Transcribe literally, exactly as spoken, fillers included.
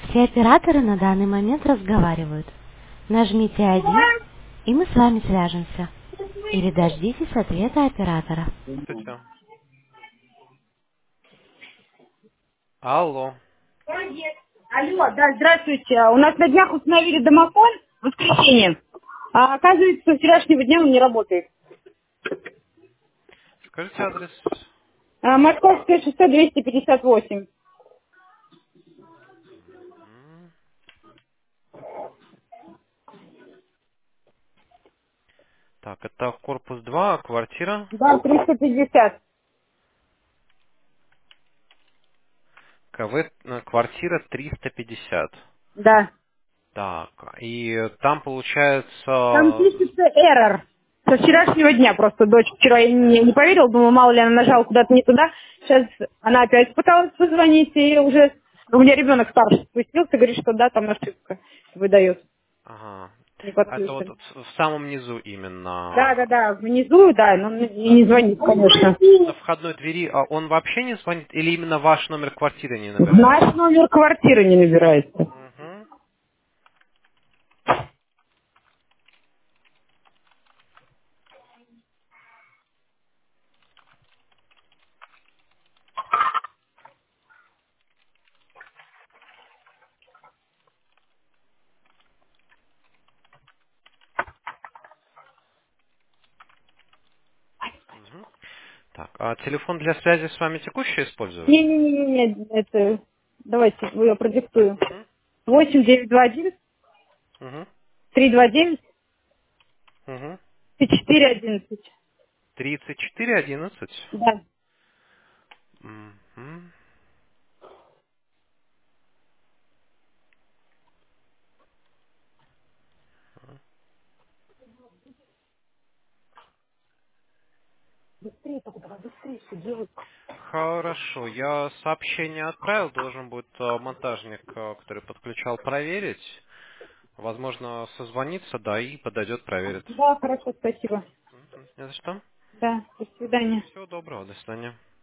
Все операторы на данный момент разговаривают. Нажмите один, и мы с вами свяжемся. Или дождитесь ответа оператора. Здравствуйте. Алло. Алло, да, здравствуйте. У нас на днях установили домофон в воскресенье. А оказывается, с вчерашнего дня он не работает. Скажите адрес. А, Московское шоссе двести пятьдесят восемь. М, Так, это корпус два, а квартира. Да, триста пятьдесят. КВ, э, квартира триста пятьдесят. Да. Так, и там Там получается... пишется error. Со вчерашнего дня просто дочь вчера я не, не поверила, думала, мало ли она нажала куда-то не туда. Сейчас она опять пыталась позвонить, и уже у меня ребенок старший спустился, говорит, что да, там ошибка выдает, Ага. не Это вот подключен. в в самом низу Да, именно. да, да, внизу, да, но и не звонит, конечно. На входной двери а он вообще не звонит или именно ваш номер квартиры не В наш набирается? номер квартиры не набирается. Угу. Угу. Так, а телефон для связи с вами текущий используют? Не-не-не, это... Давайте, я продиктую. Угу. Восемь девять два один Угу. три два девять Угу. четыре одиннадцать. тридцать четыре одиннадцать. Да. Мгм. Быстрее, только давай, быстрее все делай. Хорошо, я сообщение отправил, должен будет э, монтажник, э, который подключал, проверить. Возможно, созвонится, да, и подойдет, проверит. Да, хорошо, спасибо. Мгм. Не за что. Да, до свидания. Всего доброго, до свидания.